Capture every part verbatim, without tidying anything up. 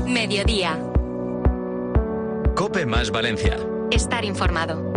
Mediodía. COPE más Valencia. Estar informado.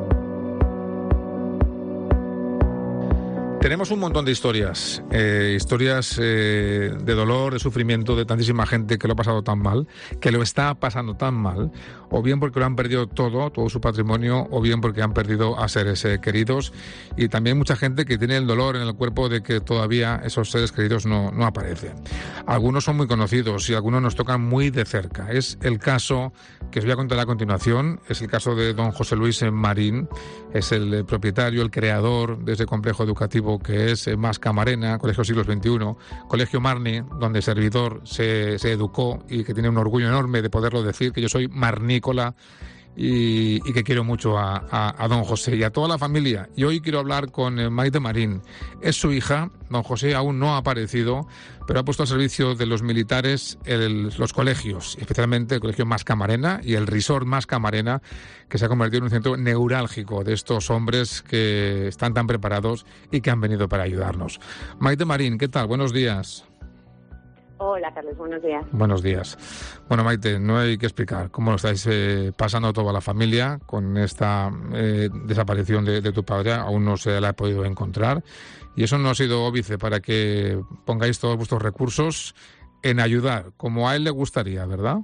Tenemos un montón de historias, eh, historias eh, de dolor, de sufrimiento, de tantísima gente que lo ha pasado tan mal, que lo está pasando tan mal, o bien porque lo han perdido todo, todo su patrimonio, o bien porque han perdido a seres eh, queridos, y también mucha gente que tiene el dolor en el cuerpo de que todavía esos seres queridos no, no aparecen. Algunos son muy conocidos y algunos nos tocan muy de cerca. Es el caso que os voy a contar a continuación, es el caso de don José Luis Marín, es el eh, propietario, el creador de ese complejo educativo que es Mas Camarena, Colegio Siglo veintiuno, Colegio Marni, donde servidor se, se educó y que tiene un orgullo enorme de poderlo decir, que yo soy marnícola y, y que quiero mucho a, a, a don José y a toda la familia. Y hoy quiero hablar con Maite Marín. Es su hija, don José aún no ha aparecido, pero ha puesto al servicio de los militares el, los colegios, especialmente el Colegio Mas Camarena y el Resort Mas Camarena, que se ha convertido en un centro neurálgico de estos hombres que están tan preparados y que han venido para ayudarnos. Maite Marín, ¿qué tal? Buenos días. Hola, Carlos, buenos días. Buenos días. Bueno, Maite, no hay que explicar cómo lo estáis eh, pasando toda la familia con esta eh, desaparición de, de tu padre. Aún no se la ha podido encontrar. Y eso no ha sido óbice para que pongáis todos vuestros recursos en ayudar, como a él le gustaría, ¿verdad?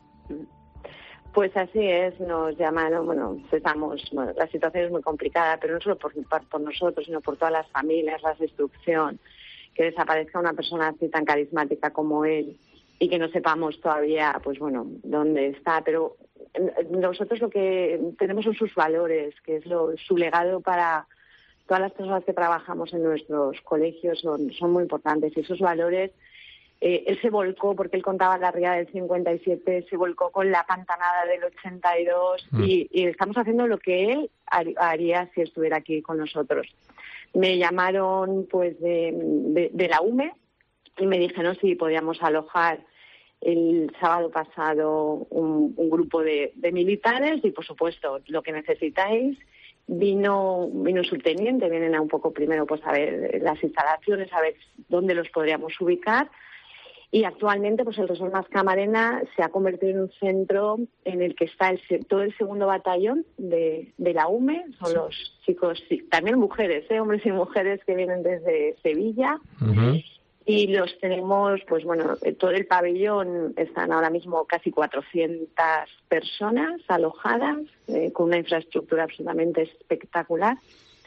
Pues así es, nos llamaron, bueno, estamos, bueno, la situación es muy complicada, pero no solo por, por nosotros, sino por todas las familias, la destrucción, que desaparezca una persona así tan carismática como él y que no sepamos todavía, pues bueno, dónde está. Pero nosotros lo que tenemos son sus valores, que es lo, su legado para todas las personas que trabajamos en nuestros colegios, son, son muy importantes. Y esos valores, eh, él se volcó, porque él contaba la Ría del cincuenta y siete, se volcó con la Pantanada del ochenta y dos mm. y, y estamos haciendo lo que él haría si estuviera aquí con nosotros. Me llamaron pues de, de, de la U M E y me dijeron si podíamos alojar el sábado pasado un, un grupo de, de militares y, por supuesto, lo que necesitáis. Vino vino un subteniente, vienen a un poco primero pues a ver las instalaciones, a ver dónde los podríamos ubicar. Y actualmente pues el Resort Mas Camarena se ha convertido en un centro en el que está el, todo el segundo batallón de, de la U M E, son los chicos, también mujeres, ¿eh? hombres y mujeres que vienen desde Sevilla. Uh-huh. Y los tenemos, pues bueno, todo el pabellón, están ahora mismo casi cuatrocientas personas alojadas, eh, con una infraestructura absolutamente espectacular,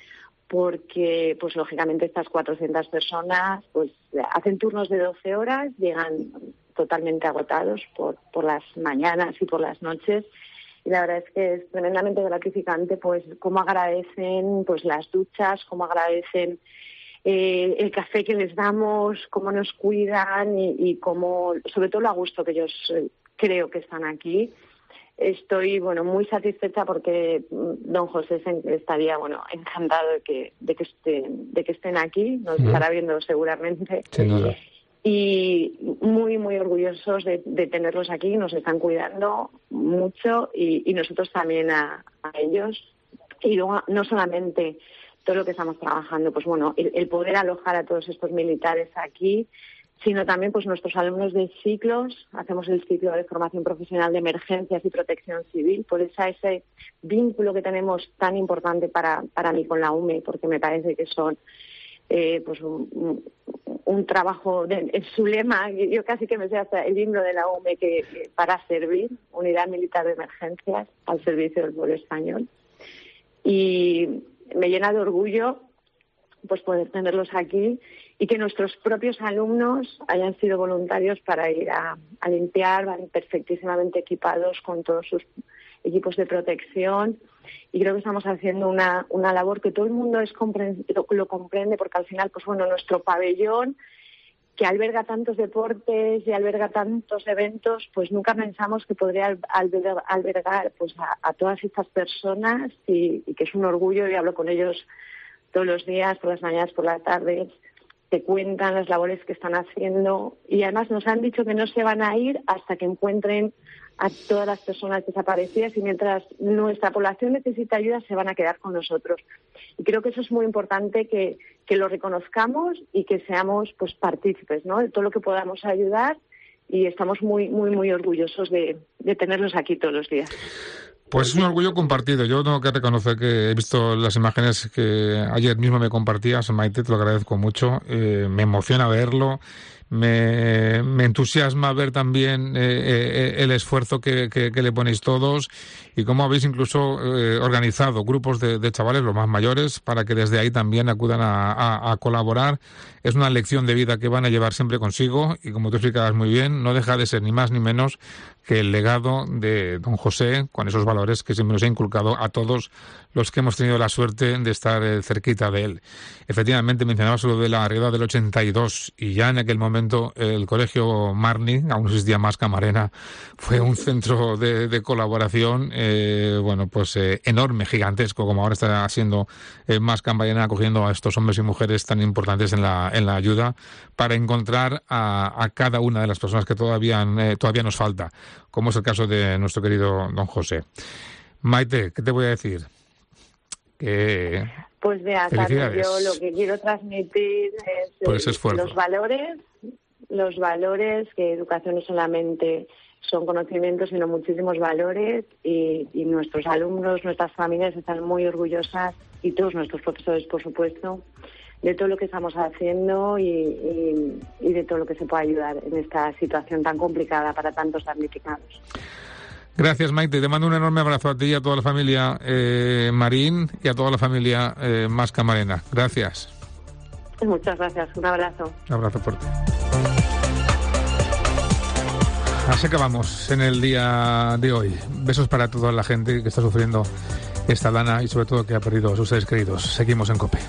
porque, pues lógicamente, estas cuatrocientas personas pues hacen turnos de doce horas, llegan totalmente agotados por, por las mañanas y por las noches, y la verdad es que es tremendamente gratificante, pues cómo agradecen pues las duchas, cómo agradecen eh, el café que les damos, cómo nos cuidan y, y cómo, sobre todo, lo a gusto que ellos eh, creo que están aquí. Estoy, bueno, muy satisfecha porque don José estaría, bueno, encantado de que de que estén, de que estén aquí, nos sí. estará viendo seguramente. Sin duda. Y muy, muy orgullosos de, de tenerlos aquí, nos están cuidando mucho y, y nosotros también a, a ellos. Y luego, no solamente todo lo que estamos trabajando, pues bueno, el, el poder alojar a todos estos militares aquí, sino también pues nuestros alumnos de ciclos, hacemos el ciclo de formación profesional de emergencias y protección civil, por esa, ese vínculo que tenemos tan importante para, para mí con la U M E, porque me parece que son eh, pues un, un, un trabajo, de, en su lema, yo casi que me sé hasta el himno de la U M E, que, que para servir, Unidad Militar de Emergencias, al servicio del pueblo español. Y me llena de orgullo pues poder tenerlos aquí y que nuestros propios alumnos hayan sido voluntarios para ir a, a limpiar, van perfectísimamente equipados con todos sus equipos de protección, y creo que estamos haciendo una, una labor que todo el mundo es compre- lo, lo comprende, porque al final, pues bueno, nuestro pabellón, que alberga tantos deportes y alberga tantos eventos, pues nunca pensamos que podría albergar, albergar pues a, a todas estas personas, y, y que es un orgullo, y hablo con ellos todos los días, por las mañanas, por las tardes, te cuentan las labores que están haciendo, y además nos han dicho que no se van a ir hasta que encuentren a todas las personas desaparecidas, y mientras nuestra población necesita ayuda se van a quedar con nosotros. Y creo que eso es muy importante, que, que lo reconozcamos y que seamos pues partícipes, ¿no?, de todo lo que podamos ayudar, y estamos muy, muy, muy orgullosos de, de tenerlos aquí todos los días. Pues es un orgullo compartido. Yo tengo que reconocer que he visto las imágenes que ayer mismo me compartías, Maite, te lo agradezco mucho. Eh, me emociona verlo. Me, me entusiasma ver también eh, eh, el esfuerzo que, que, que le ponéis todos y cómo habéis incluso eh, organizado grupos de, de chavales, los más mayores, para que desde ahí también acudan a, a, a colaborar. Es una lección de vida que van a llevar siempre consigo y, como tú explicabas muy bien, no deja de ser ni más ni menos que el legado de don José, con esos valores que siempre nos ha inculcado a todos los que hemos tenido la suerte de estar eh, cerquita de él. Efectivamente, mencionabas lo de la Riada del ochenta y dos y ya en aquel momento el Colegio Marni, aún no existía Mas Camarena, fue un centro de, de colaboración eh, bueno, pues eh, enorme, gigantesco, como ahora está siendo eh, Mas Camarena, acogiendo a estos hombres y mujeres tan importantes en la, en la ayuda para encontrar a, a cada una de las personas que todavía, eh, todavía nos falta, como es el caso de nuestro querido don José. Maite, ¿qué te voy a decir? Que pues vea, Carlos, yo lo que quiero transmitir es por ese esfuerzo. los valores, los valores, que educación no solamente son conocimientos, sino muchísimos valores, y, y nuestros alumnos, nuestras familias están muy orgullosas, y todos nuestros profesores, por supuesto, de todo lo que estamos haciendo y, y, y de todo lo que se puede ayudar en esta situación tan complicada para tantos damnificados. Gracias, Maite. Te mando un enorme abrazo a ti y a toda la familia eh, Marín y a toda la familia eh, Mas Camarena. Gracias. Muchas gracias. Un abrazo. Un abrazo fuerte. Así acabamos en el día de hoy. Besos para toda la gente que está sufriendo esta lana y sobre todo que ha perdido a sus seres queridos. Seguimos en COPE.